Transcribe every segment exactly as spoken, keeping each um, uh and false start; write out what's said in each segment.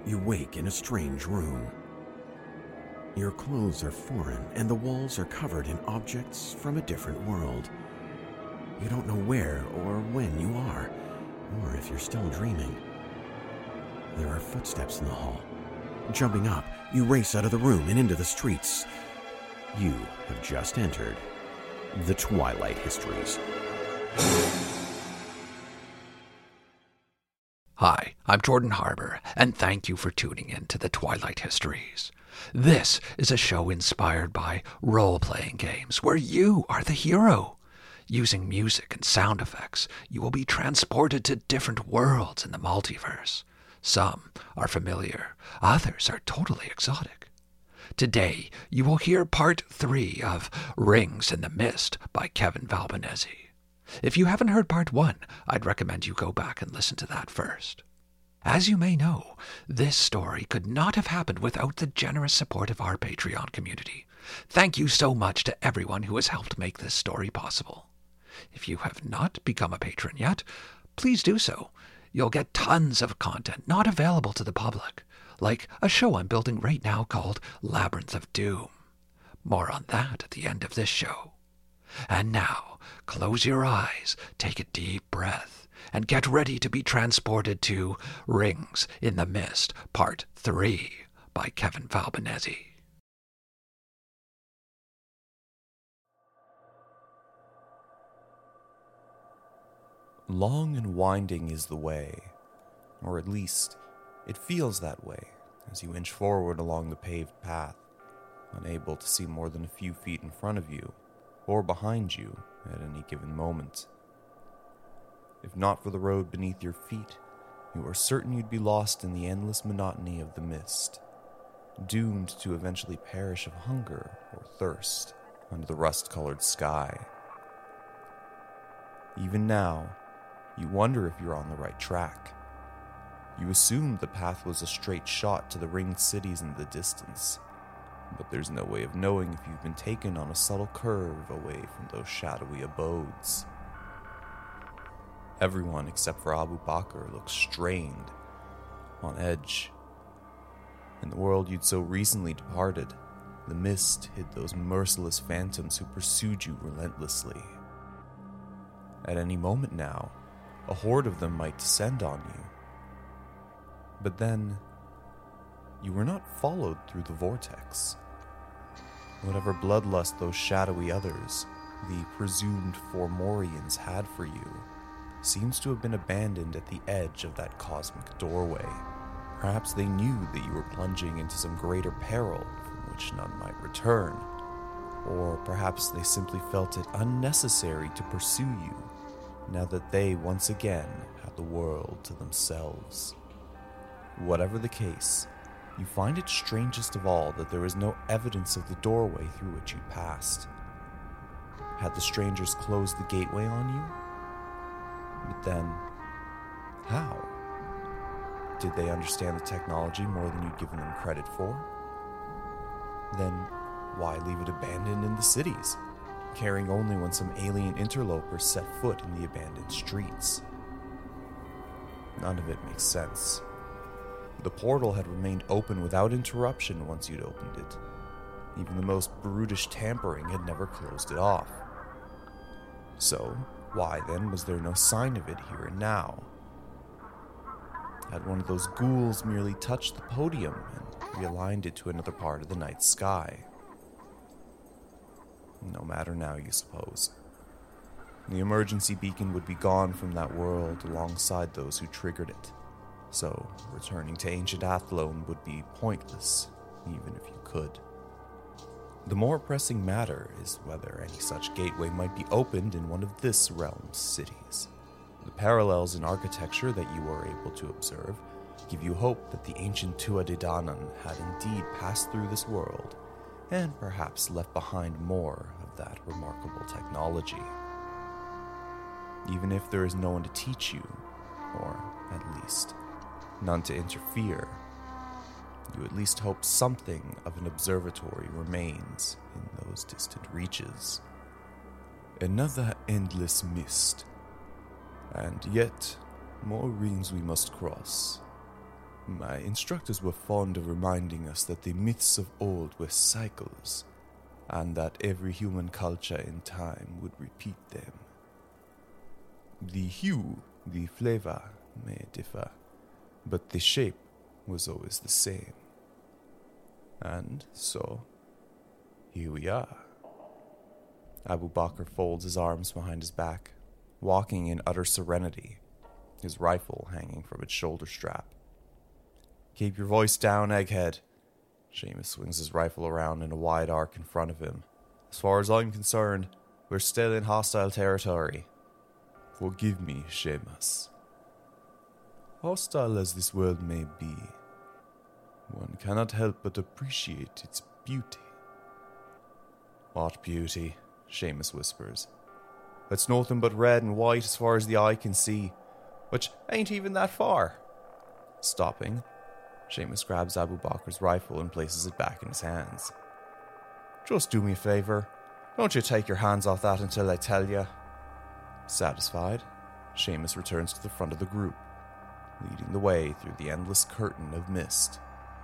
you wake in a strange room. Your clothes are foreign, and the walls are covered in objects from a different world. You don't know where or when you are, or if you're still dreaming. There are footsteps in the hall. Jumping up, you race out of the room and into the streets. You have just entered the Twilight Histories. Hi, I'm Jordan Harbour, and thank you for tuning in to the Twilight Histories. This is a show inspired by role-playing games where you are the hero. Using music and sound effects, you will be transported to different worlds in the multiverse. Some are familiar, others are totally exotic. Today, you will hear part three of Rings in the Mist by Kevin Valbanesi. If you haven't heard part one, I'd recommend you go back and listen to that first. As you may know, this story could not have happened without the generous support of our Patreon community. Thank you so much to everyone who has helped make this story possible. If you have not become a patron yet, please do so. You'll get tons of content not available to the public, like a show I'm building right now called Labyrinth of Doom. More on that at the end of this show. And now, close your eyes, take a deep breath, and get ready to be transported to Rings in the Mist, Part three by Kevin Valbanesi. Long and winding is the way, or at least it feels that way as you inch forward along the paved path, unable to see more than a few feet in front of you or behind you at any given moment. If not for the road beneath your feet, you are certain you'd be lost in the endless monotony of the mist, doomed to eventually perish of hunger or thirst under the rust-colored sky. Even now, you wonder if you're on the right track. You assumed the path was a straight shot to the ringed cities in the distance, but there's no way of knowing if you've been taken on a subtle curve away from those shadowy abodes. Everyone except for Abu Bakr looks strained, on edge. In the world you'd so recently departed, the mist hid those merciless phantoms who pursued you relentlessly. At any moment now, a horde of them might descend on you. But then, you were not followed through the vortex. Whatever bloodlust those shadowy others, the presumed Formorians, had for you, seems to have been abandoned at the edge of that cosmic doorway. Perhaps they knew that you were plunging into some greater peril from which none might return. Or perhaps they simply felt it unnecessary to pursue you, now that they once again had the world to themselves. Whatever the case, you find it strangest of all that there is no evidence of the doorway through which you passed. Had the strangers closed the gateway on you? But then, how? Did they understand the technology more than you'd given them credit for? Then, why leave it abandoned in the cities, caring only when some alien interlopers set foot in the abandoned streets? None of it makes sense. The portal had remained open without interruption once you'd opened it. Even the most brutish tampering had never closed it off. So, why then was there no sign of it here and now? Had one of those ghouls merely touched the podium and realigned it to another part of the night sky? No matter now, you suppose. The emergency beacon would be gone from that world alongside those who triggered it. So, returning to ancient Athlone would be pointless, even if you could. The more pressing matter is whether any such gateway might be opened in one of this realm's cities. The parallels in architecture that you were able to observe give you hope that the ancient Tua De Danann had indeed passed through this world, and perhaps left behind more of that remarkable technology. Even if there is no one to teach you, or at least none to interfere, you at least hope something of an observatory remains in those distant reaches. Another endless mist, and yet more rings we must cross. My instructors were fond of reminding us that the myths of old were cycles, and that every human culture in time would repeat them. The hue, the flavor may differ, but the shape was always the same. And so, here we are. Abu Bakr folds his arms behind his back, walking in utter serenity, his rifle hanging from its shoulder strap. Keep your voice down, egghead. Seamus swings his rifle around in a wide arc in front of him. As far as I'm concerned, we're still in hostile territory. Forgive me, Seamus. Hostile as this world may be, one cannot help but appreciate its beauty. What beauty? Seamus whispers. It's nothing but red and white as far as the eye can see, which ain't even that far. Stopping, Seamus grabs Abu Bakr's rifle and places it back in his hands. Just do me a favour. Don't you take your hands off that until I tell you. Satisfied, Seamus returns to the front of the group, leading the way through the endless curtain of mist.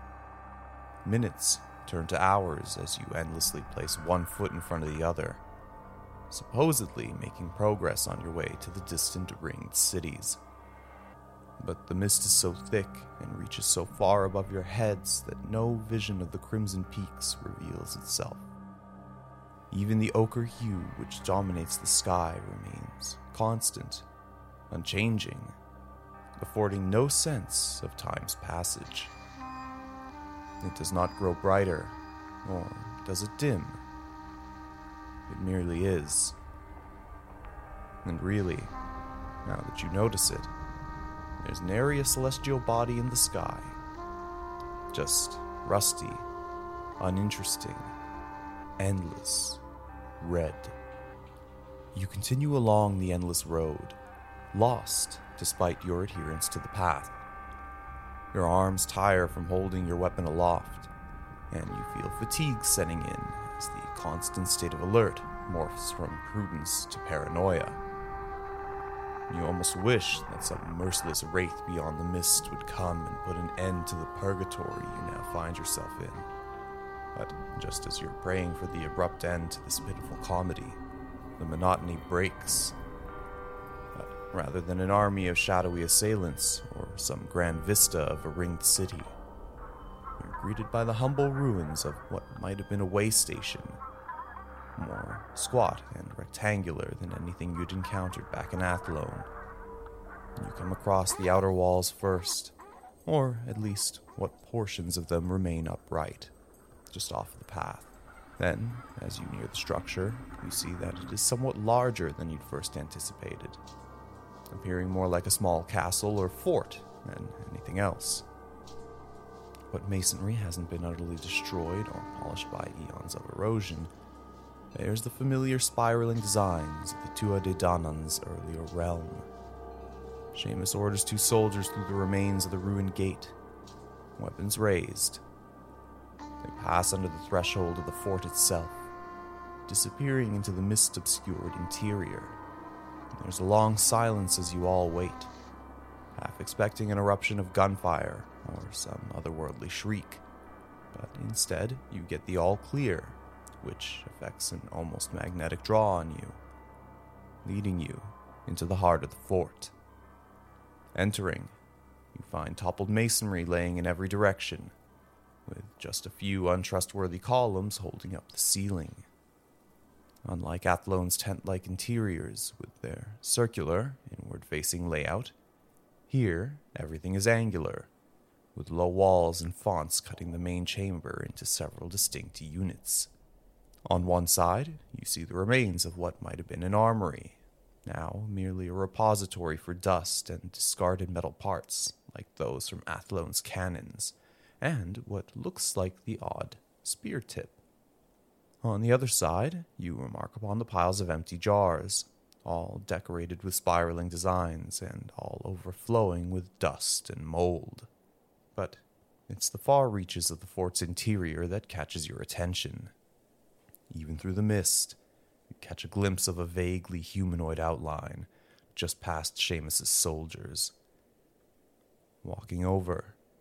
Minutes turn to hours as you endlessly place one foot in front of the other, supposedly making progress on your way to the distant ringed cities. But the mist is so thick and reaches so far above your heads that no vision of the crimson peaks reveals itself. Even the ochre hue which dominates the sky remains constant, unchanging, affording no sense of time's passage. It does not grow brighter, nor does it dim. It merely is. And really, now that you notice it, there's nary a celestial body in the sky. Just rusty, uninteresting, endless, red. You continue along the endless road, lost despite your adherence to the path. Your arms tire from holding your weapon aloft, and you feel fatigue setting in as the constant state of alert morphs from prudence to paranoia. You almost wish that some merciless wraith beyond the mist would come and put an end to the purgatory you now find yourself in. But just as you're praying for the abrupt end to this pitiful comedy, the monotony breaks. But rather than an army of shadowy assailants or some grand vista of a ringed city, you're greeted by the humble ruins of what might have been a way station, more squat and rectangular than anything you'd encountered back in Athlone. You come across the outer walls first, or at least what portions of them remain upright, just off the path. Then, as you near the structure, you see that it is somewhat larger than you'd first anticipated, appearing more like a small castle or fort than anything else. But masonry hasn't been utterly destroyed or polished by eons of erosion. There's the familiar spiraling designs of the Tua de Danan's earlier realm. Seamus orders two soldiers through the remains of the ruined gate, weapons raised. They pass under the threshold of the fort itself, disappearing into the mist-obscured interior. There's a long silence as you all wait, half expecting an eruption of gunfire or some otherworldly shriek. But instead, you get the all clear, which affects an almost magnetic draw on you, leading you into the heart of the fort. Entering, you find toppled masonry laying in every direction, with just a few untrustworthy columns holding up the ceiling. Unlike Athlone's tent-like interiors with their circular, inward-facing layout, here everything is angular, with low walls and fonts cutting the main chamber into several distinct units. On one side, you see the remains of what might have been an armory, now merely a repository for dust and discarded metal parts, like those from Athlone's cannons, and what looks like the odd spear tip. On the other side, you remark upon the piles of empty jars, all decorated with spiraling designs and all overflowing with dust and mold. But it's the far reaches of the fort's interior that catches your attention. Even through the mist, you catch a glimpse of a vaguely humanoid outline just past Seamus's soldiers. Walking over,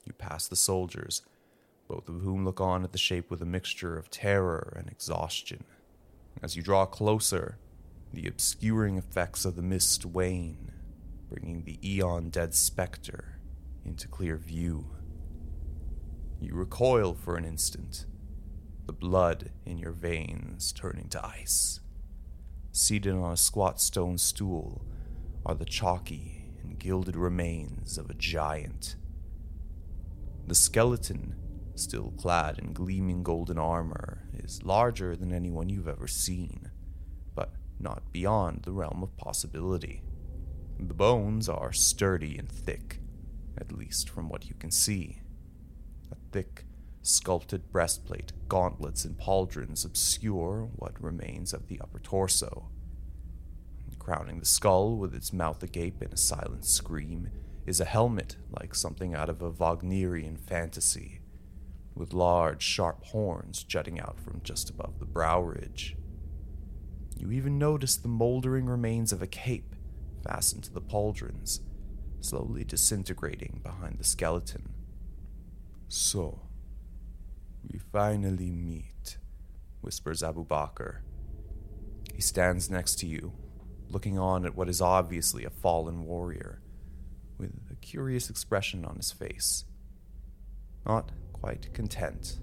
You pass the soldiers, both of whom look on at the shape with a mixture of terror and exhaustion. As you draw closer, the obscuring effects of the mist wane, bringing the eon-dead specter into clear view. You recoil for an instant, the blood in your veins turning to ice. Seated on a squat stone stool are the chalky and gilded remains of a giant. The skeleton, still clad in gleaming golden armor, is larger than anyone you've ever seen, but not beyond the realm of possibility. The bones are sturdy and thick, at least from what you can see. A thick, sculpted breastplate, gauntlets, and pauldrons obscure what remains of the upper torso. Crowning the skull, with its mouth agape in a silent scream, is a helmet like something out of a Wagnerian fantasy, with large, sharp horns jutting out from just above the brow ridge. You even notice the moldering remains of a cape fastened to the pauldrons, slowly disintegrating behind the skeleton. "So, we finally meet," whispers Abu Bakr. He stands next to you, looking on at what is obviously a fallen warrior, with a curious expression on his face. Not quite content.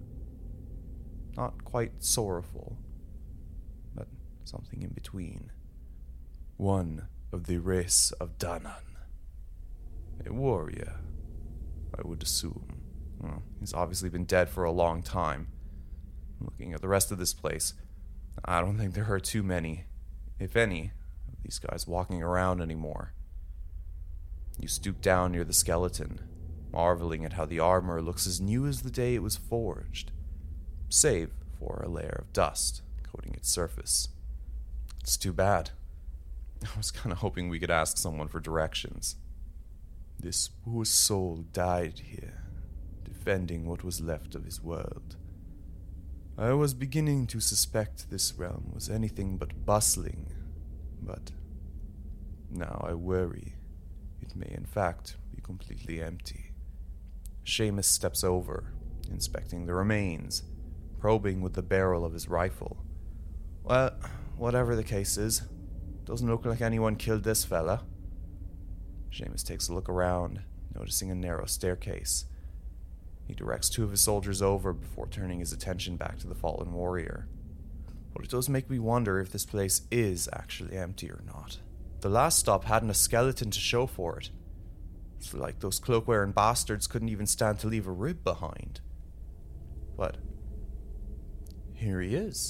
Not quite sorrowful, but something in between. One of the race of Danan. A warrior, I would assume. Well, he's obviously been dead for a long time. Looking at the rest of this place, I don't think there are too many, if any, of these guys walking around anymore. You stoop down near the skeleton, marveling at how the armor looks as new as the day it was forged, save for a layer of dust coating its surface. It's too bad. I was kind of hoping we could ask someone for directions. This poor soul died here, defending what was left of his world. I was beginning to suspect this realm was anything but bustling, but now I worry it may in fact be completely empty. Seamus steps over, inspecting the remains, probing with the barrel of his rifle. Well, whatever the case is, doesn't look like anyone killed this fella. Seamus takes a look around, noticing a narrow staircase. He directs two of his soldiers over before turning his attention back to the fallen warrior. But it does make me wonder if this place is actually empty or not. The last stop hadn't a skeleton to show for it. It's like those cloak-wearing bastards couldn't even stand to leave a rib behind. But here he is.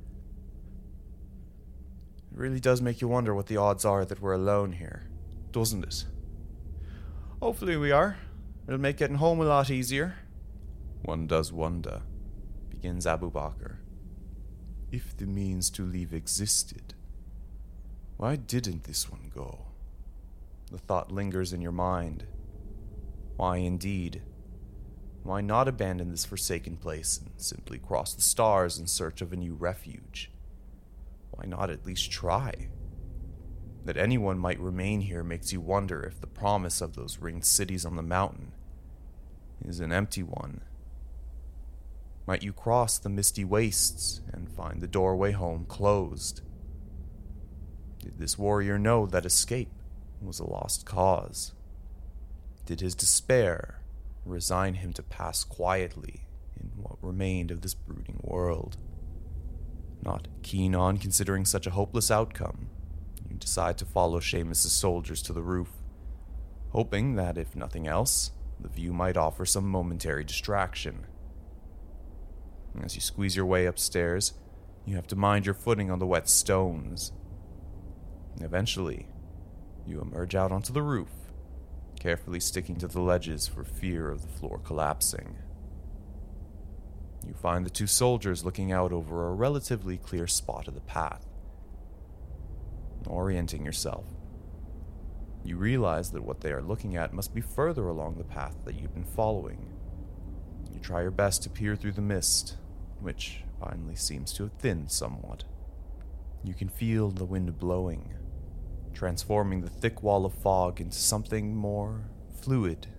It really does make you wonder what the odds are that we're alone here, doesn't it? Hopefully we are. It'll make getting home a lot easier. One does wonder, begins Abu Bakr. If the means to leave existed, why didn't this one go? The thought lingers in your mind. Why indeed? Why not abandon this forsaken place and simply cross the stars in search of a new refuge? Why not at least try? That anyone might remain here makes you wonder if the promise of those ringed cities on the mountain is an empty one. Might you cross the misty wastes and find the doorway home closed? Did this warrior know that escape was a lost cause? Did his despair resign him to pass quietly in what remained of this brooding world? Not keen on considering such a hopeless outcome, you decide to follow Seamus' soldiers to the roof, hoping that, if nothing else, the view might offer some momentary distraction. As you squeeze your way upstairs, you have to mind your footing on the wet stones. Eventually, you emerge out onto the roof, carefully sticking to the ledges for fear of the floor collapsing. You find the two soldiers looking out over a relatively clear spot of the path. Orienting yourself, you realize that what they are looking at must be further along the path that you've been following. You try your best to peer through the mist, which finally seems to have thinned somewhat. You can feel the wind blowing, transforming the thick wall of fog into something more fluid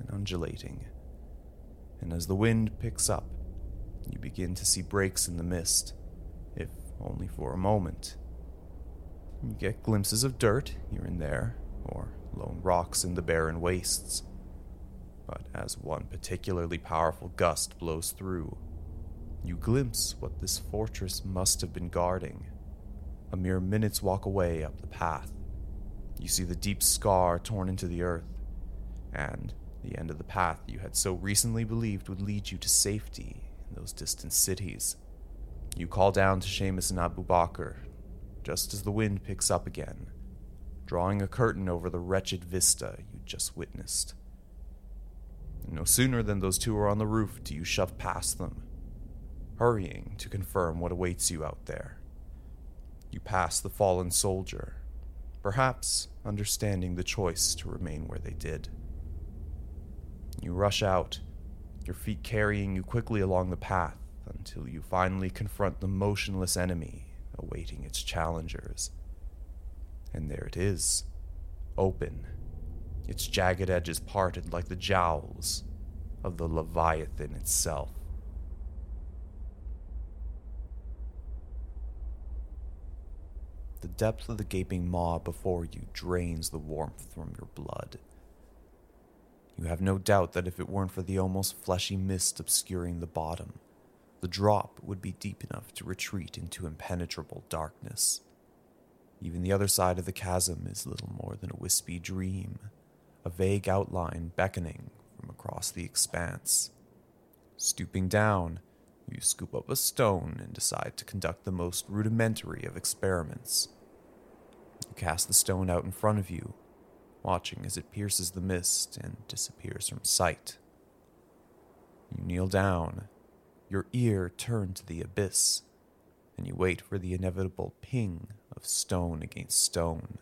and undulating. And as the wind picks up, you begin to see breaks in the mist, if only for a moment. You get glimpses of dirt here and there, or lone rocks in the barren wastes. But as one particularly powerful gust blows through, you glimpse what this fortress must have been guarding. A mere minute's walk away up the path, you see the deep scar torn into the earth, and the end of the path you had so recently believed would lead you to safety in those distant cities. You call down to Seamus and Abu Bakr, just as the wind picks up again, drawing a curtain over the wretched vista you just witnessed. And no sooner than those two are on the roof do you shove past them, hurrying to confirm what awaits you out there. You pass the fallen soldier, perhaps understanding the choice to remain where they did. You rush out, your feet carrying you quickly along the path until you finally confront the motionless enemy awaiting its challengers. And there it is, open, its jagged edges parted like the jowls of the Leviathan itself. The depth of the gaping maw before you drains the warmth from your blood. You have no doubt that if it weren't for the almost fleshy mist obscuring the bottom, the drop would be deep enough to retreat into impenetrable darkness. Even the other side of the chasm is little more than a wispy dream, a vague outline beckoning from across the expanse. Stooping down, you scoop up a stone and decide to conduct the most rudimentary of experiments. You cast the stone out in front of you, watching as it pierces the mist and disappears from sight. You kneel down, your ear turned to the abyss, and you wait for the inevitable ping of stone against stone.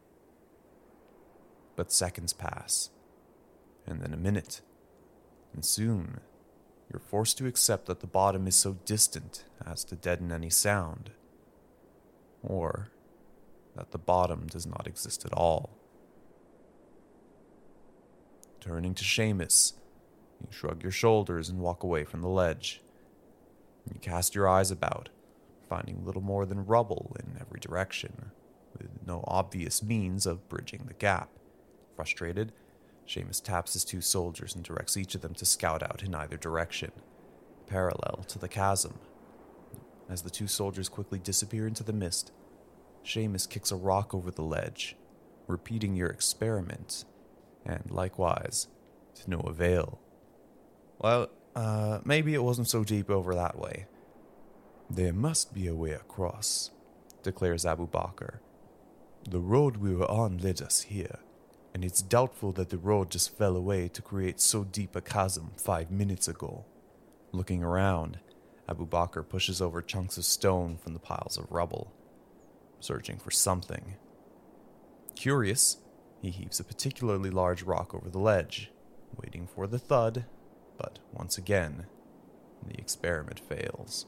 But seconds pass, and then a minute, and soon you're forced to accept that the bottom is so distant as to deaden any sound, or that the bottom does not exist at all. Turning to Seamus, you shrug your shoulders and walk away from the ledge. You cast your eyes about, finding little more than rubble in every direction, with no obvious means of bridging the gap. Frustrated, Seamus taps his two soldiers and directs each of them to scout out in either direction, parallel to the chasm. As the two soldiers quickly disappear into the mist, Seamus kicks a rock over the ledge, repeating your experiment, and likewise, to no avail. Well, uh, maybe it wasn't so deep over that way. There must be a way across, declares Abu Bakr. The road we were on led us here, and it's doubtful that the road just fell away to create so deep a chasm five minutes ago. Looking around, Abu Bakr pushes over chunks of stone from the piles of rubble, searching for something. Curious, he heaves a particularly large rock over the ledge, waiting for the thud, but once again, the experiment fails.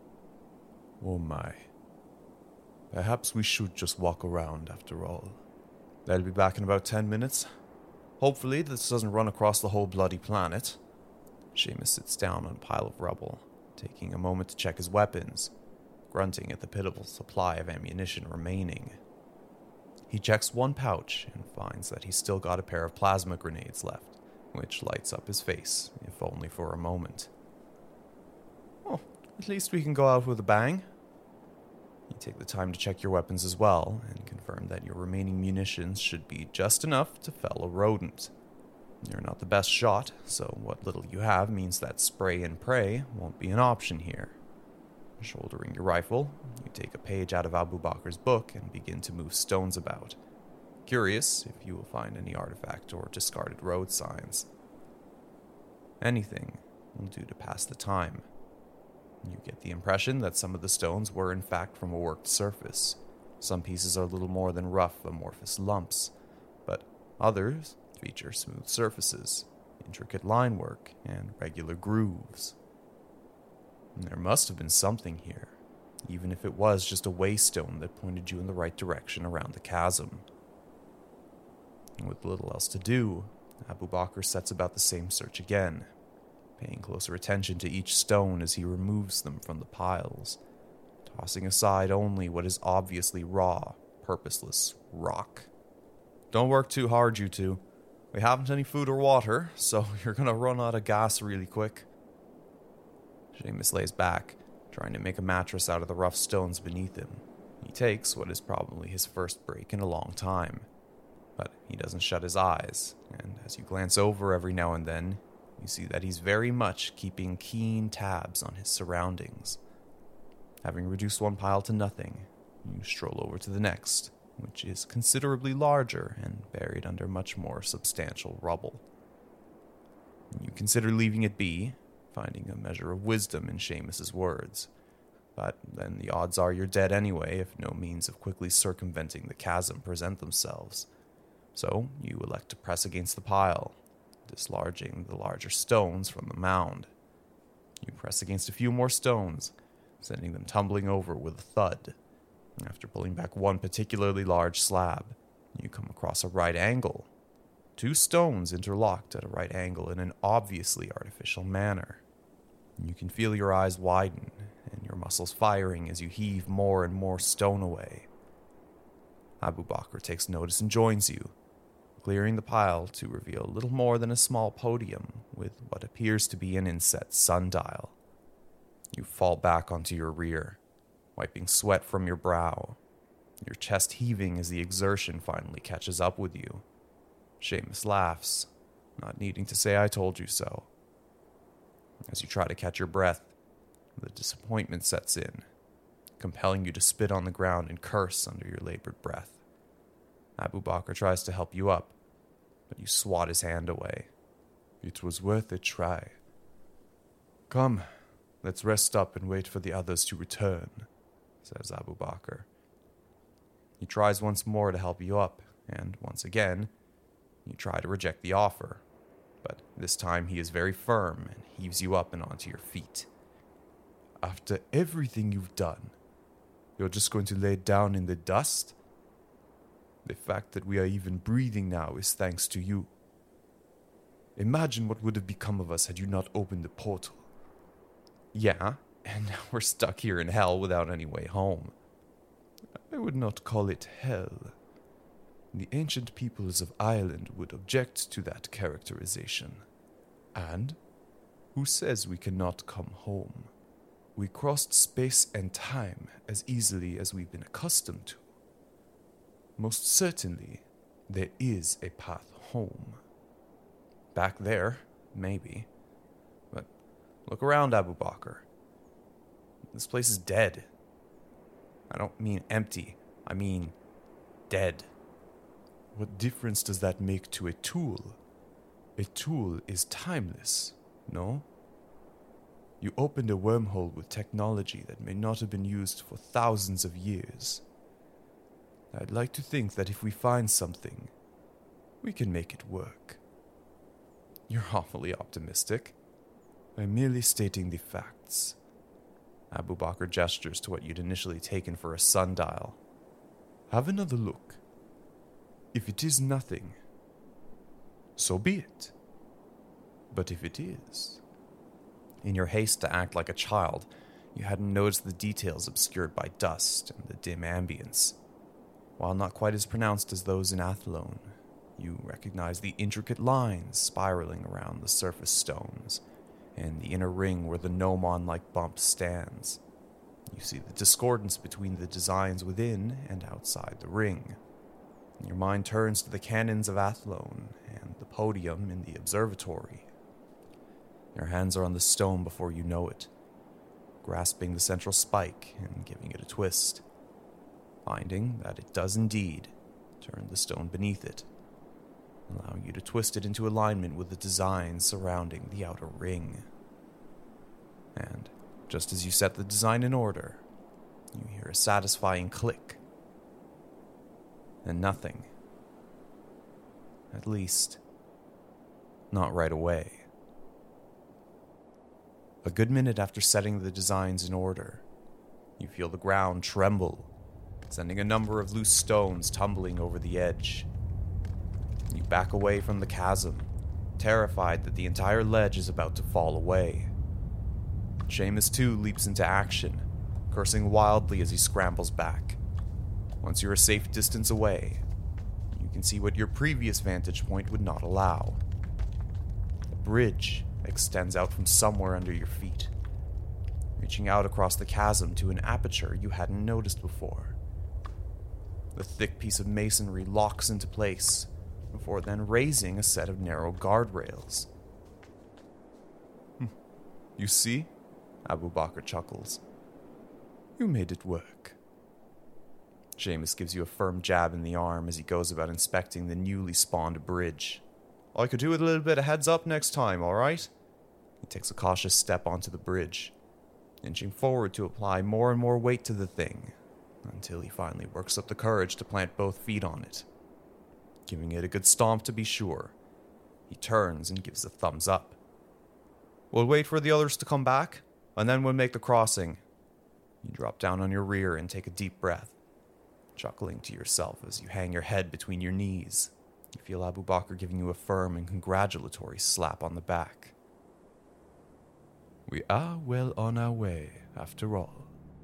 Oh my. Perhaps we should just walk around after all. They'll be back in about ten minutes. Hopefully this doesn't run across the whole bloody planet. Seamus sits down on a pile of rubble, taking a moment to check his weapons, grunting at the pitiful supply of ammunition remaining. He checks one pouch and finds that he's still got a pair of plasma grenades left, which lights up his face, if only for a moment. Oh, at least we can go out with a bang. You take the time to check your weapons as well, and confirm that your remaining munitions should be just enough to fell a rodent. You're not the best shot, so what little you have means that spray and pray won't be an option here. Shouldering your rifle, you take a page out of Abu Bakr's book and begin to move stones about, curious if you will find any artifact or discarded road signs. Anything will do to pass the time. You get the impression that some of the stones were in fact from a worked surface. Some pieces are little more than rough, amorphous lumps, but others feature smooth surfaces, intricate line work, and regular grooves. And there must have been something here, even if it was just a waystone that pointed you in the right direction around the chasm. And with little else to do, Abu Bakr sets about the same search again, paying closer attention to each stone as he removes them from the piles, tossing aside only what is obviously raw, purposeless rock. Don't work too hard, you two. We haven't any food or water, so you're gonna run out of gas really quick. Seamus lays back, trying to make a mattress out of the rough stones beneath him. He takes what is probably his first break in a long time. But he doesn't shut his eyes, and as you glance over every now and then, you see that he's very much keeping keen tabs on his surroundings. Having reduced one pile to nothing, you stroll over to the next, which is considerably larger and buried under much more substantial rubble. You consider leaving it be, finding a measure of wisdom in Seamus's words. But then the odds are you're dead anyway if no means of quickly circumventing the chasm present themselves. So you elect to press against the pile, dislodging the larger stones from the mound. You press against a few more stones, sending them tumbling over with a thud. After pulling back one particularly large slab, you come across a right angle. Two stones interlocked at a right angle in an obviously artificial manner. You can feel your eyes widen and your muscles firing as you heave more and more stone away. Abu Bakr takes notice and joins you, clearing the pile to reveal little more than a small podium with what appears to be an inset sundial. You fall back onto your rear, wiping sweat from your brow, your chest heaving as the exertion finally catches up with you. Seamus laughs, not needing to say I told you so. As you try to catch your breath, the disappointment sets in, compelling you to spit on the ground and curse under your labored breath. Abu Bakr tries to help you up, but you swat his hand away. It was worth a try. Come, let's rest up and wait for the others to return, says Abu Bakr. He tries once more to help you up, and once again, you try to reject the offer. But this time he is very firm and heaves you up and onto your feet. After everything you've done, you're just going to lay down in the dust? The fact that we are even breathing now is thanks to you. Imagine what would have become of us had you not opened the portal. Yeah, and now we're stuck here in hell without any way home. I would not call it hell. The ancient peoples of Ireland would object to that characterization. And who says we cannot come home? We crossed space and time as easily as we've been accustomed to. Most certainly, there is a path home. Back there, maybe. But look around, Abu Bakr. This place is dead. I don't mean empty. I mean dead. What difference does that make to a tool? A tool is timeless, no? You opened a wormhole with technology that may not have been used for thousands of years. I'd like to think that if we find something, we can make it work. You're awfully optimistic. I'm merely stating the facts. Abu Bakr gestures to what you'd initially taken for a sundial. Have another look. If it is nothing, so be it. But if it is... In your haste to act like a child, you hadn't noticed the details obscured by dust and the dim ambience. While not quite as pronounced as those in Athlone, you recognize the intricate lines spiraling around the surface stones, and the inner ring where the gnomon-like bump stands. You see the discordance between the designs within and outside the ring. Your mind turns to the cannons of Athlone and the podium in the observatory. Your hands are on the stone before you know it, grasping the central spike and giving it a twist, finding that it does indeed turn the stone beneath it, allowing you to twist it into alignment with the designs surrounding the outer ring. And just as you set the design in order, you hear a satisfying click. And nothing. At least, not right away. A good minute after setting the designs in order, you feel the ground tremble, sending a number of loose stones tumbling over the edge. You You back away from the chasm, terrified that the entire ledge is about to fall away. Seamus too leaps into action, cursing wildly as he scrambles back. Once you're a safe distance away, you can see what your previous vantage point would not allow. A bridge extends out from somewhere under your feet, reaching out across the chasm to an aperture you hadn't noticed before. The thick piece of masonry locks into place, before then raising a set of narrow guardrails. Hm. You see? Abu Bakr chuckles. You made it work. Seamus gives you a firm jab in the arm as he goes about inspecting the newly spawned bridge. I could do with a little bit of heads up next time, alright? He takes a cautious step onto the bridge, inching forward to apply more and more weight to the thing, until he finally works up the courage to plant both feet on it. Giving it a good stomp to be sure, he turns and gives a thumbs up. We'll wait for the others to come back, and then we'll make the crossing. You drop down on your rear and take a deep breath, chuckling to yourself as you hang your head between your knees. You feel Abu Bakr giving you a firm and congratulatory slap on the back. We are well on our way, after all.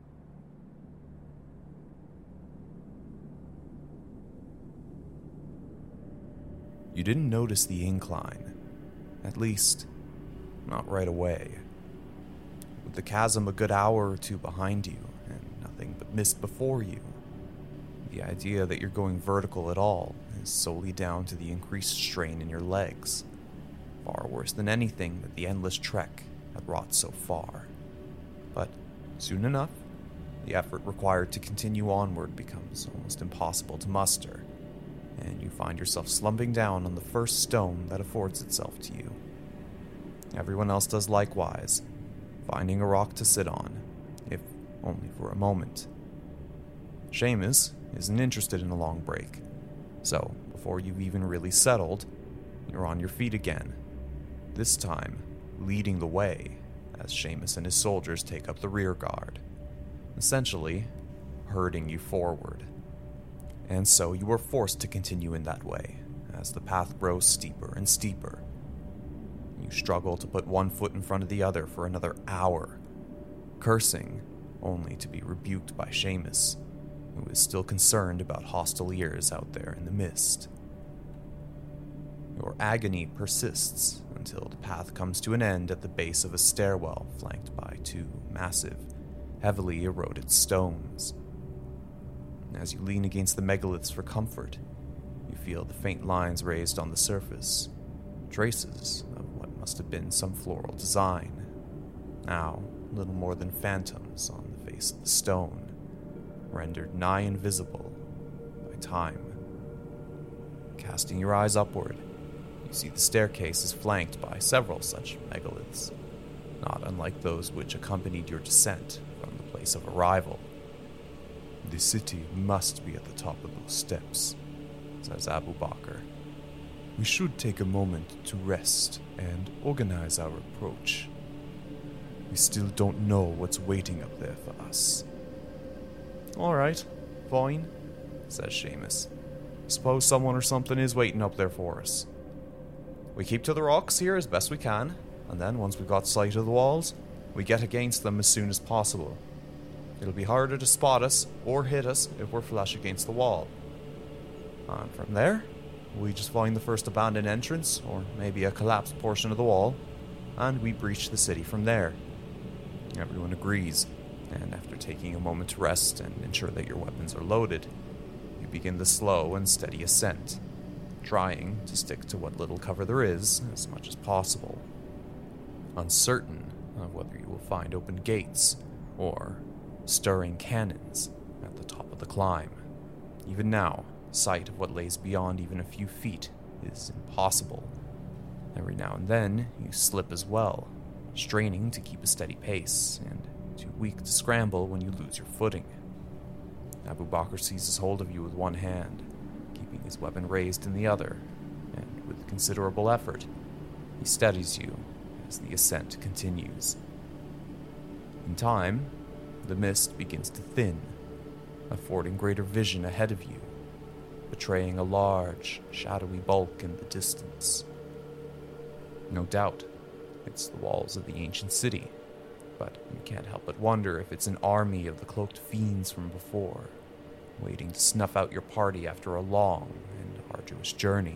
You didn't notice the incline, at least, not right away. With the chasm a good hour or two behind you, and nothing but mist before you, the idea that you're going vertical at all is solely down to the increased strain in your legs, far worse than anything that the endless trek had wrought so far. But soon enough, the effort required to continue onward becomes almost impossible to muster, and you find yourself slumping down on the first stone that affords itself to you. Everyone else does likewise, finding a rock to sit on, if only for a moment. Seamus isn't interested in a long break, so before you've even really settled, you're on your feet again, this time leading the way as Seamus and his soldiers take up the rear guard, essentially herding you forward. And so you are forced to continue in that way, as the path grows steeper and steeper. You struggle to put one foot in front of the other for another hour, cursing only to be rebuked by Seamus, who is still concerned about hostile ears out there in the mist. Your agony persists until the path comes to an end at the base of a stairwell flanked by two massive, heavily eroded stones. As you lean against the megaliths for comfort, you feel the faint lines raised on the surface, traces of what must have been some floral design, now little more than phantoms on the face of the stone, rendered nigh invisible by time. Casting your eyes upward, you see the staircase is flanked by several such megaliths, not unlike those which accompanied your descent from the place of arrival. The city must be at the top of those steps, says Abu Bakr. We should take a moment to rest and organize our approach. We still don't know what's waiting up there for us. All right, fine, says Seamus. Suppose someone or something is waiting up there for us. We keep to the rocks here as best we can, and then once we've got sight of the walls, we get against them as soon as possible. It'll be harder to spot us or hit us if we're flush against the wall. And from there, we just find the first abandoned entrance, or maybe a collapsed portion of the wall, and we breach the city from there. Everyone agrees, and after taking a moment to rest and ensure that your weapons are loaded, you begin the slow and steady ascent, trying to stick to what little cover there is as much as possible, uncertain of whether you will find open gates or stirring cannons at the top of the climb. Even now, sight of what lays beyond even a few feet is impossible. Every now and then, you slip as well, straining to keep a steady pace, and too weak to scramble when you lose your footing. Abu Bakr seizes hold of you with one hand, keeping his weapon raised in the other, and with considerable effort, he steadies you as the ascent continues. In time, the mist begins to thin, affording greater vision ahead of you. betraying a large, shadowy bulk in the distance. No doubt, it's the walls of the ancient city, but you can't help but wonder if it's an army of the cloaked fiends from before, waiting to snuff out your party after a long and arduous journey.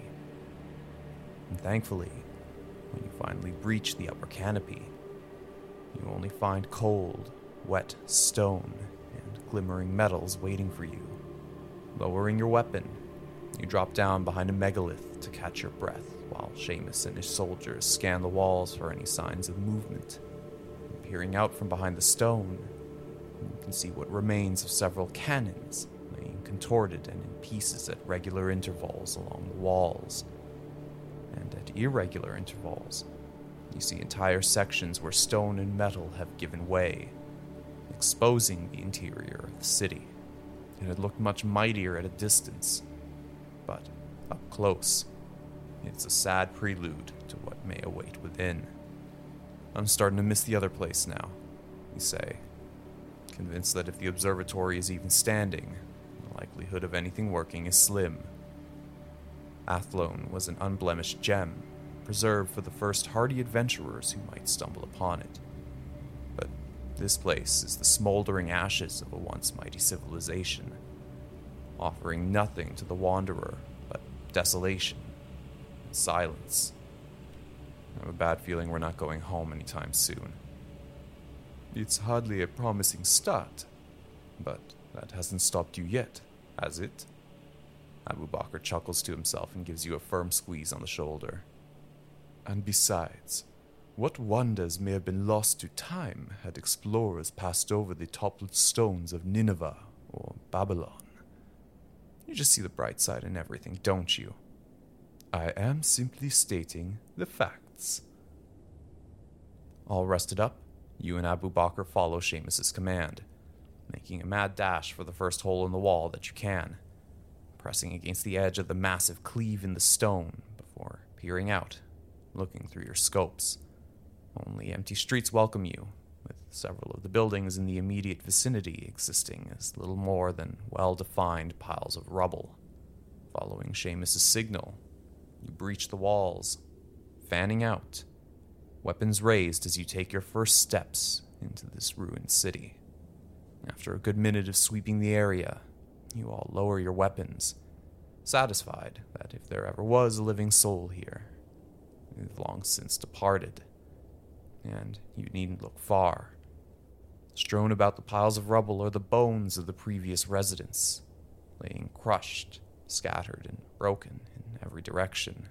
And thankfully, when you finally breach the upper canopy, you only find cold, wet stone and glimmering metals waiting for you. Lowering your weapon, you drop down behind a megalith to catch your breath while Seamus and his soldiers scan the walls for any signs of movement. And peering out from behind the stone, you can see what remains of several cannons laying contorted and in pieces at regular intervals along the walls. And at irregular intervals, you see entire sections where stone and metal have given way, exposing the interior of the city. It had looked much mightier at a distance, but up close, it's a sad prelude to what may await within. I'm starting to miss the other place now, you say, convinced that if the observatory is even standing, the likelihood of anything working is slim. Athlone was an unblemished gem, preserved for the first hardy adventurers who might stumble upon it. But this place is the smoldering ashes of a once mighty civilization, offering nothing to the wanderer but desolation and silence. I have a bad feeling we're not going home anytime soon. It's hardly a promising start, but that hasn't stopped you yet, has it? Abu Bakr chuckles to himself and gives you a firm squeeze on the shoulder. And besides, what wonders may have been lost to time had explorers passed over the toppled stones of Nineveh or Babylon? You just see the bright side in everything, don't you? I am simply stating the facts. All rested up, you and Abu Bakr follow Seamus's command, making a mad dash for the first hole in the wall that you can, pressing against the edge of the massive cleave in the stone before peering out, looking through your scopes. Only empty streets welcome you, with several of the buildings in the immediate vicinity existing as little more than well-defined piles of rubble. Following Seamus's signal, you breach the walls, fanning out, weapons raised as you take your first steps into this ruined city. After a good minute of sweeping the area, you all lower your weapons, satisfied that if there ever was a living soul here, you've long since departed. And you needn't look far. Strewn about the piles of rubble are the bones of the previous residents, laying crushed, scattered, and broken in every direction.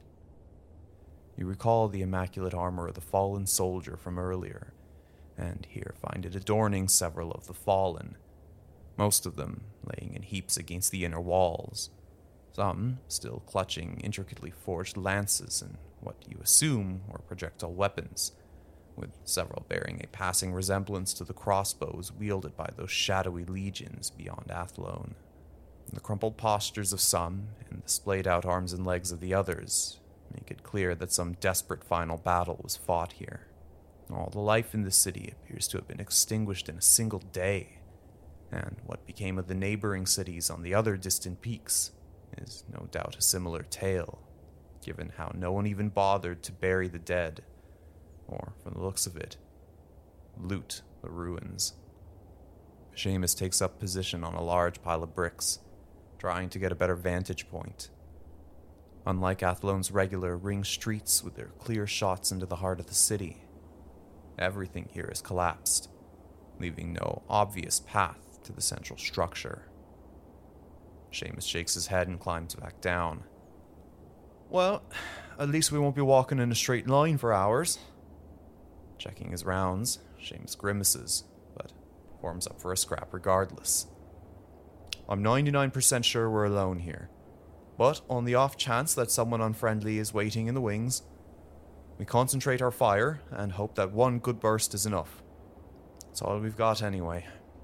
You recall the immaculate armor of the fallen soldier from earlier, and here find it adorning several of the fallen, most of them laying in heaps against the inner walls, some still clutching intricately forged lances and what you assume were projectile weapons, with several bearing a passing resemblance to the crossbows wielded by those shadowy legions beyond Athlone. The crumpled postures of some and the splayed-out arms and legs of the others make it clear that some desperate final battle was fought here. All the life in the city appears to have been extinguished in a single day, and what became of the neighboring cities on the other distant peaks is no doubt a similar tale, given how no one even bothered to bury the dead, or, from the looks of it, loot the ruins. Seamus takes up position on a large pile of bricks, trying to get a better vantage point. Unlike Athlone's regular ring streets with their clear shots into the heart of the city, everything here is collapsed, leaving no obvious path to the central structure. Seamus shakes his head and climbs back down. Well, at least we won't be walking in a straight line for hours. Checking his rounds, Seamus grimaces, but forms up for a scrap regardless. I'm ninety-nine percent sure we're alone here, but on the off chance that someone unfriendly is waiting in the wings, we concentrate our fire and hope that one good burst is enough. That's all we've got anyway.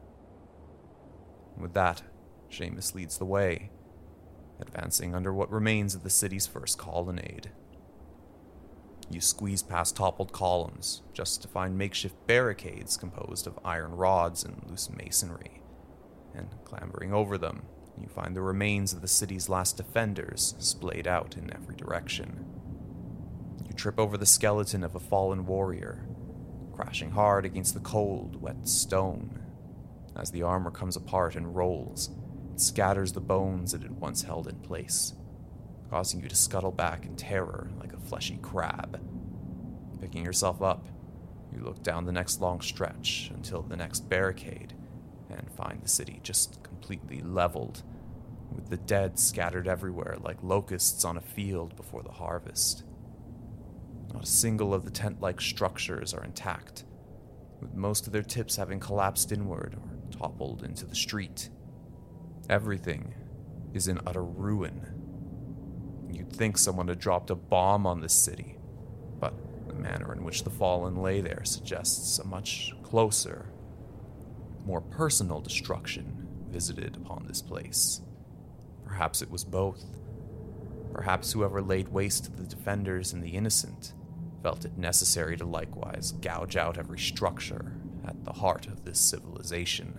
With that, Seamus leads the way, advancing under what remains of the city's first colonnade. You squeeze past toppled columns, just to find makeshift barricades composed of iron rods and loose masonry, and clambering over them, You find the remains of the city's last defenders splayed out in every direction. You trip over the skeleton of a fallen warrior, crashing hard against the cold, wet stone. As the armor comes apart and rolls, it scatters the bones it had once held in place, causing you to scuttle back in terror like a fleshy crab. Picking yourself up, you look down the next long stretch until the next barricade and find the city just completely leveled, with the dead scattered everywhere like locusts on a field before the harvest. Not a single of the tent-like structures are intact, with most of their tips having collapsed inward or toppled into the street. Everything is in utter ruin. You'd think someone had dropped a bomb on this city, but the manner in which the fallen lay there suggests a much closer, more personal destruction visited upon this place. Perhaps it was both. Perhaps whoever laid waste to the defenders and the innocent felt it necessary to likewise gouge out every structure at the heart of this civilization.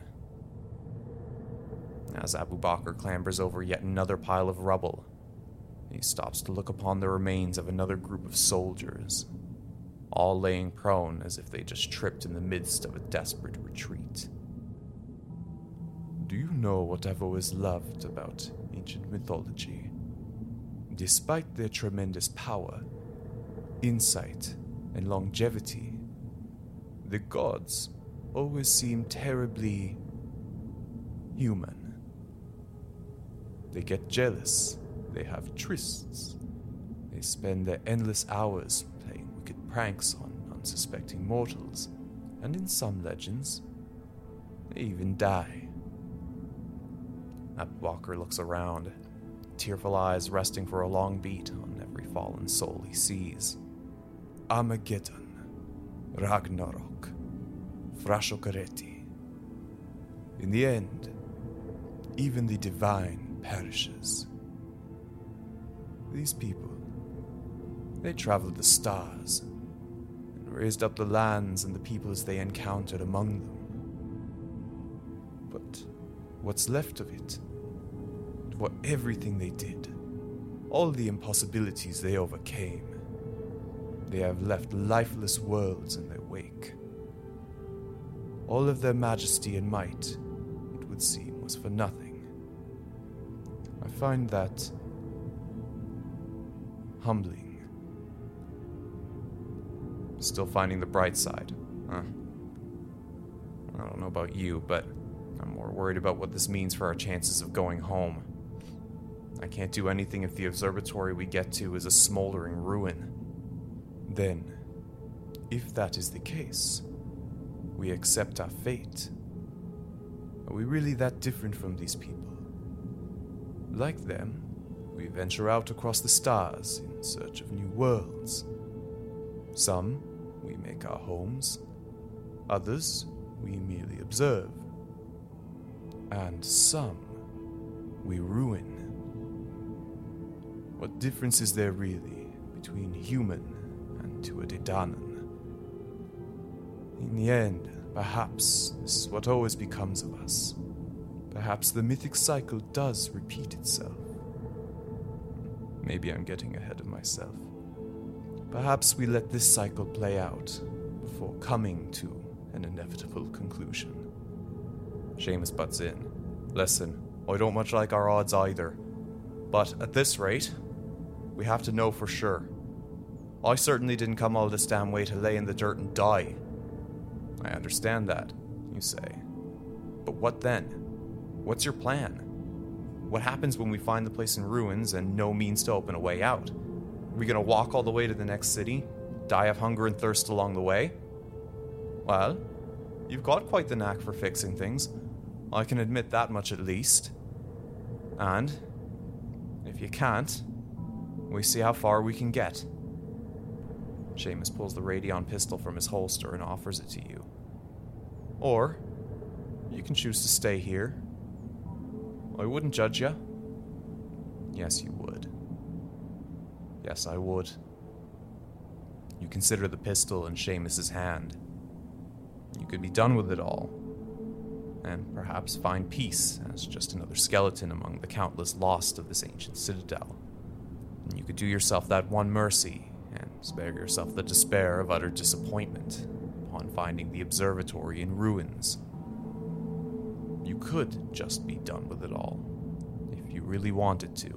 As Abu Bakr clambers over yet another pile of rubble, he stops to look upon the remains of another group of soldiers, all laying prone as if they just tripped in the midst of a desperate retreat. Do you know whatever is loved about ancient mythology? Despite their tremendous power, insight, and longevity, the gods always seem terribly human. They get jealous, they have trysts, they spend their endless hours playing wicked pranks on unsuspecting mortals, and in some legends, they even die. Abu Bakr looks around, tearful eyes resting for a long beat on every fallen soul he sees. Armageddon, Ragnarok, Frashokareti. In the end, even the divine perishes. These people, they traveled the stars and raised up the lands and the peoples they encountered among them. But what's left of it? For everything they did, all the impossibilities they overcame, they have left lifeless worlds in their wake. All of their majesty and might, it would seem, was for nothing. I find that humbling. Still finding the bright side, huh? I don't know about you, but I'm more worried about what this means for our chances of going home. I can't do anything if the observatory we get to is a smoldering ruin. Then, if that is the case, we accept our fate. Are we really that different from these people? Like them, we venture out across the stars in search of new worlds. Some, we make our homes. Others, we merely observe. And some, we ruin. What difference is there really between human and Tuatha-Danann? In the end, perhaps this is what always becomes of us. Perhaps the mythic cycle does repeat itself. Maybe I'm getting ahead of myself. Perhaps we let this cycle play out before coming to an inevitable conclusion. Seamus butts in. Listen, I don't much like our odds either. But at this rate, we have to know for sure. I certainly didn't come all this damn way to lay in the dirt and die. I understand that, you say. But what then? What's your plan? What happens when we find the place in ruins and no means to open a way out? Are we gonna walk all the way to the next city? Die of hunger and thirst along the way? Well, you've got quite the knack for fixing things. I can admit that much at least. And if you can't, we see how far we can get. Seamus pulls the Radion pistol from his holster and offers it to you. Or, you can choose to stay here. I wouldn't judge you. Yes, you would. Yes, I would. You consider the pistol in Seamus's hand. You could be done with it all. and perhaps find peace as just another skeleton among the countless lost of this ancient citadel. And you could do yourself that one mercy and spare yourself the despair of utter disappointment upon finding the observatory in ruins. You could just be done with it all, if you really wanted to.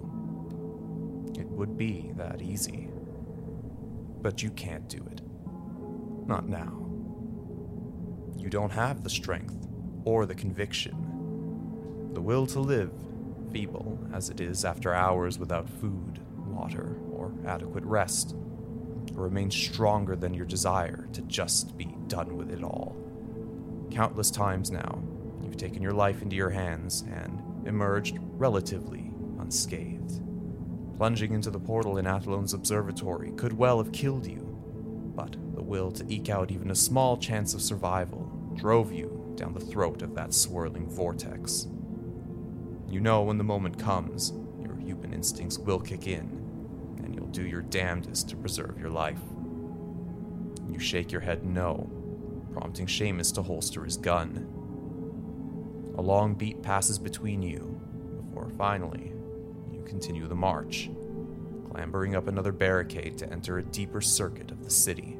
It would be that easy. But you can't do it. Not now. You don't have the strength or the conviction. The will to live, feeble as it is after hours without food, water, or adequate rest, remains stronger than your desire to just be done with it all. Countless times now, you've taken your life into your hands and emerged relatively unscathed. Plunging into the portal in Athlon's observatory could well have killed you, but the will to eke out even a small chance of survival drove you down the throat of that swirling vortex. You know when the moment comes, your human instincts will kick in, and you'll do your damnedest to preserve your life. You shake your head no, prompting Seamus to holster his gun. A long beat passes between you, before finally, you continue the march, clambering up another barricade to enter a deeper circuit of the city.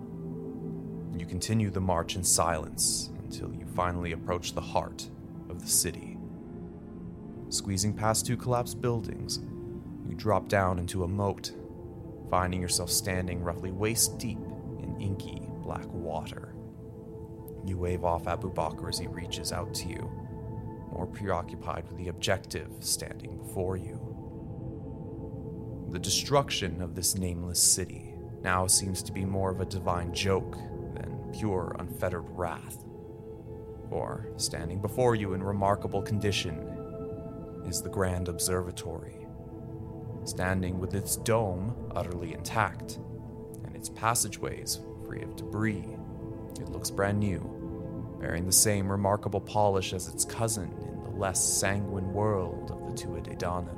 You continue the march in silence until you finally approach the heart of the city. Squeezing past two collapsed buildings, you drop down into a moat, finding yourself standing roughly waist deep in inky black water. You wave off Abu Bakr as he reaches out to you, more preoccupied with the objective standing before you. The destruction of this nameless city now seems to be more of a divine joke than pure unfettered wrath. For standing before you in remarkable condition is the Grand Observatory, standing with its dome utterly intact and its passageways free of debris. It looks brand new, bearing the same remarkable polish as its cousin in the less sanguine world of the Tuatha Dé Danann.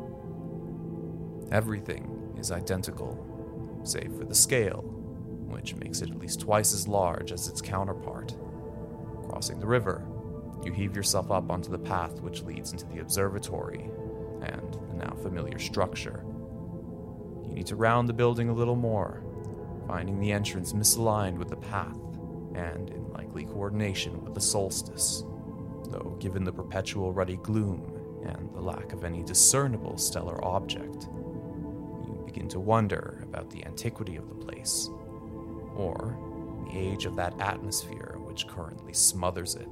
Everything is identical, save for the scale, which makes it at least twice as large as its counterpart. Crossing the river, you heave yourself up onto the path which leads into the observatory and the now familiar structure. You need to round the building a little more, finding the entrance misaligned with the path and in likely coordination with the solstice, though given the perpetual ruddy gloom and the lack of any discernible stellar object, you begin to wonder about the antiquity of the place, or the age of that atmosphere which currently smothers it.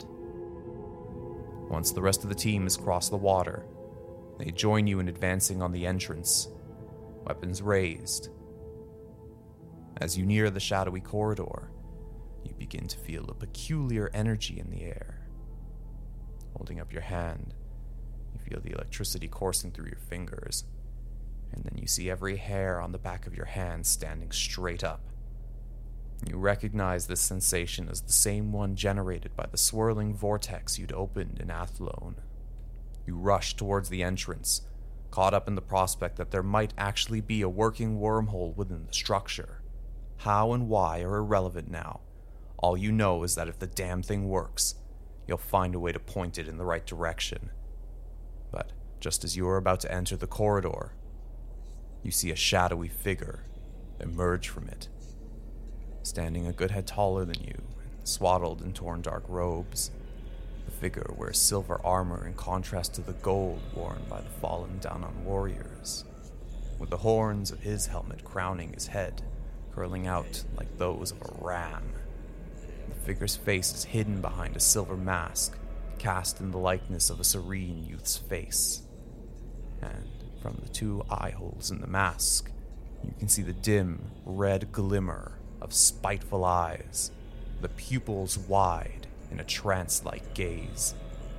Once the rest of the team has crossed the water, they join you in advancing on the entrance, weapons raised. As you near the shadowy corridor, you begin to feel a peculiar energy in the air. Holding up your hand, you feel the electricity coursing through your fingers, and then you see every hair on the back of your hand standing straight up. You recognize this sensation as the same one generated by the swirling vortex you'd opened in Athlone. You rush towards the entrance, caught up in the prospect that there might actually be a working wormhole within the structure. How and why are irrelevant now. All you know is that if the damn thing works, you'll find a way to point it in the right direction. But just as you are about to enter the corridor, you see a shadowy figure emerge from it. Standing a good head taller than you, and swaddled in torn dark robes, the figure wears silver armor in contrast to the gold worn by the fallen Danann warriors, with the horns of his helmet crowning his head, curling out like those of a ram. The figure's face is hidden behind a silver mask, cast in the likeness of a serene youth's face. And from the two eye holes in the mask, you can see the dim, red glimmer of spiteful eyes, the pupils wide in a trance-like gaze.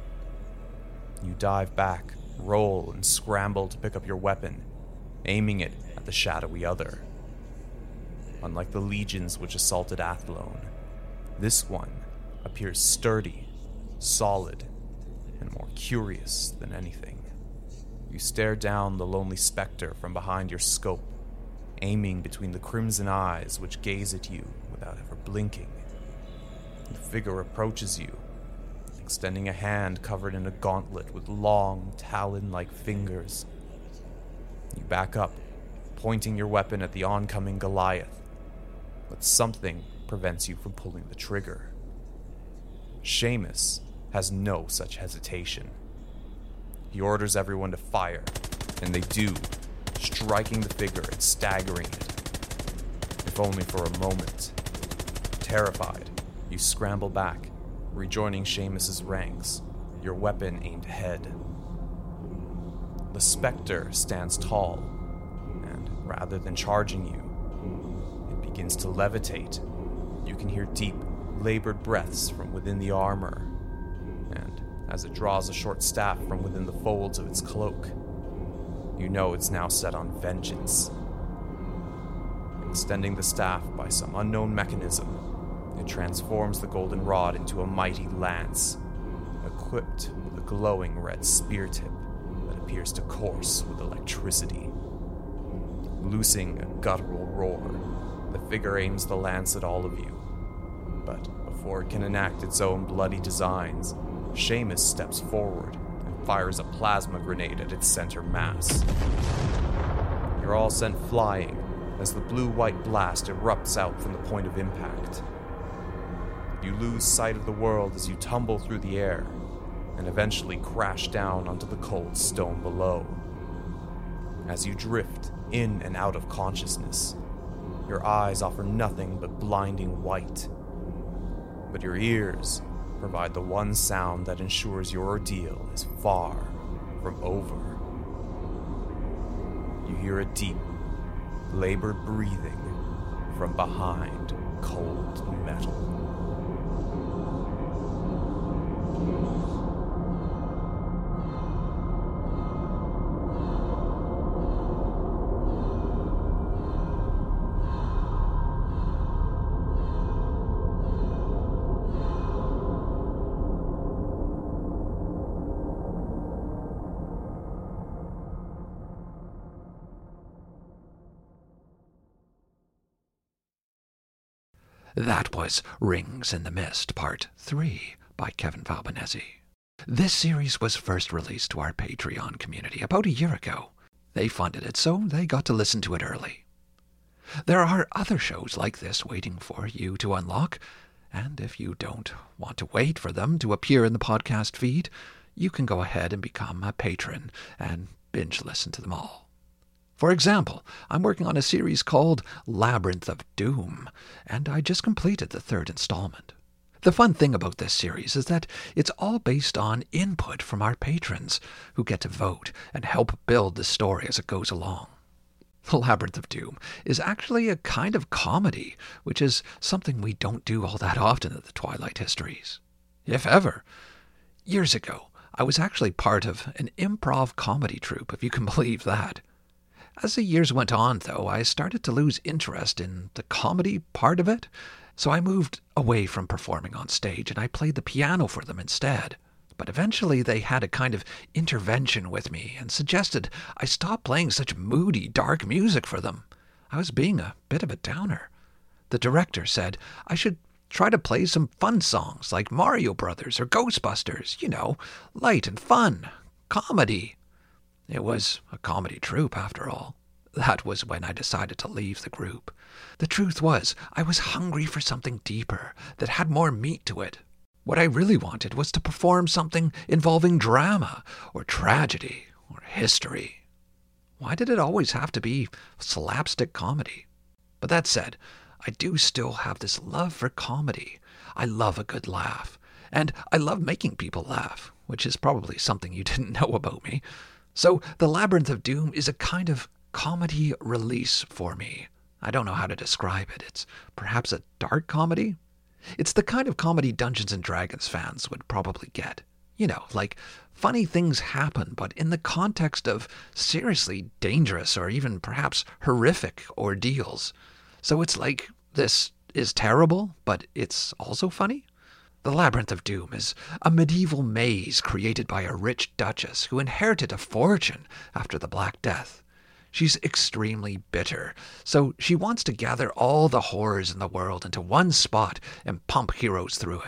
You dive back, roll, and scramble to pick up your weapon, aiming it at the shadowy other. Unlike the legions which assaulted Athlone, this one appears sturdy, solid, and more curious than anything. You stare down the lonely specter from behind your scope, aiming between the crimson eyes which gaze at you without ever blinking. The figure approaches you, extending a hand covered in a gauntlet with long, talon-like fingers. You back up, pointing your weapon at the oncoming Goliath, but something prevents you from pulling the trigger. Seamus has no such hesitation. He orders everyone to fire, and they do, striking the figure and staggering it. If only for a moment. Terrified, you scramble back, rejoining Seamus's ranks, your weapon aimed ahead. The Spectre stands tall, and rather than charging you, it begins to levitate. You can hear deep, labored breaths from within the armor, and as it draws a short staff from within the folds of its cloak, you know it's now set on vengeance. Extending the staff by some unknown mechanism, it transforms the golden rod into a mighty lance, equipped with a glowing red spear tip that appears to course with electricity. Loosing a guttural roar, the figure aims the lance at all of you. But before it can enact its own bloody designs, Seamus steps forward and fires a plasma grenade at its center mass. You're all sent flying as the blue-white blast erupts out from the point of impact. You lose sight of the world as you tumble through the air and eventually crash down onto the cold stone below. As you drift in and out of consciousness, your eyes offer nothing but blinding white. But your ears provide the one sound that ensures your ordeal is far from over. You hear a deep, labored breathing from behind cold metal. That was Rings in the Mist, Part three by Kevin Valbanesi. This series was first released to our Patreon community about a year ago. They funded it, so they got to listen to it early. There are other shows like this waiting for you to unlock, and if you don't want to wait for them to appear in the podcast feed, you can go ahead and become a patron and binge listen to them all. For example, I'm working on a series called Labyrinth of Doom, and I just completed the third installment. The fun thing about this series is that it's all based on input from our patrons, who get to vote and help build the story as it goes along. The Labyrinth of Doom is actually a kind of comedy, which is something we don't do all that often at the Twilight Histories. If ever. Years ago, I was actually part of an improv comedy troupe, if you can believe that. As the years went on, though, I started to lose interest in the comedy part of it, so I moved away from performing on stage and I played the piano for them instead. But eventually they had a kind of intervention with me and suggested I stop playing such moody, dark music for them. I was being a bit of a downer. The director said I should try to play some fun songs like Mario Brothers or Ghostbusters, you know, light and fun, comedy. It was a comedy troupe, after all. That was when I decided to leave the group. The truth was, I was hungry for something deeper, that had more meat to it. What I really wanted was to perform something involving drama, or tragedy, or history. Why did it always have to be slapstick comedy? But that said, I do still have this love for comedy. I love a good laugh. And I love making people laugh, which is probably something you didn't know about me. So The Labyrinth of Doom is a kind of comedy release for me. I don't know how to describe it. It's perhaps a dark comedy? It's the kind of comedy Dungeons and Dragons fans would probably get. You know, like funny things happen, but in the context of seriously dangerous or even perhaps horrific ordeals. So it's like, this is terrible, but it's also funny? The Labyrinth of Doom is a medieval maze created by a rich duchess who inherited a fortune after the Black Death. She's extremely bitter, so she wants to gather all the horrors in the world into one spot and pump heroes through it,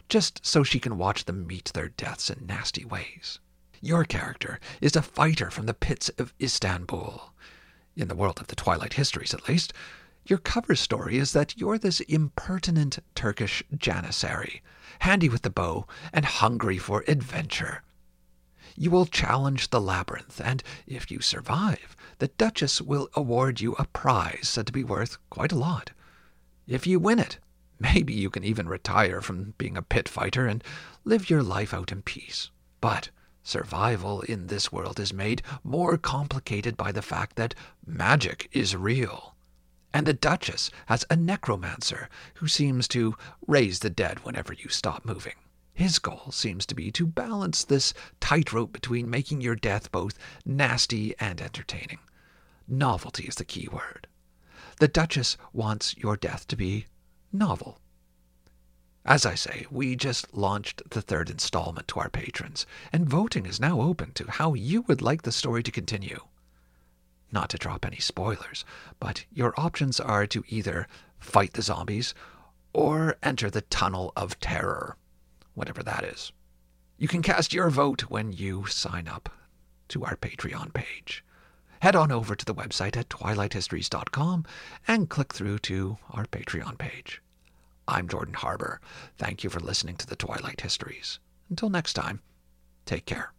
just so she can watch them meet their deaths in nasty ways. Your character is a fighter from the pits of Istanbul. In the world of the Twilight Histories, at least, your cover story is that you're this impertinent Turkish janissary, handy with the bow and hungry for adventure. You will challenge the labyrinth, and if you survive, the Duchess will award you a prize said to be worth quite a lot. If you win it, maybe you can even retire from being a pit fighter and live your life out in peace. But survival in this world is made more complicated by the fact that magic is real. And the Duchess has a necromancer who seems to raise the dead whenever you stop moving. His goal seems to be to balance this tightrope between making your death both nasty and entertaining. Novelty is the key word. The Duchess wants your death to be novel. As I say, we just launched the third installment to our patrons, and voting is now open to how you would like the story to continue. Not to drop any spoilers, but your options are to either fight the zombies or enter the Tunnel of Terror, whatever that is. You can cast your vote when you sign up to our Patreon page. Head on over to the website at twilight histories dot com and click through to our Patreon page. I'm Jordan Harbour. Thank you for listening to the Twilight Histories. Until next time, take care.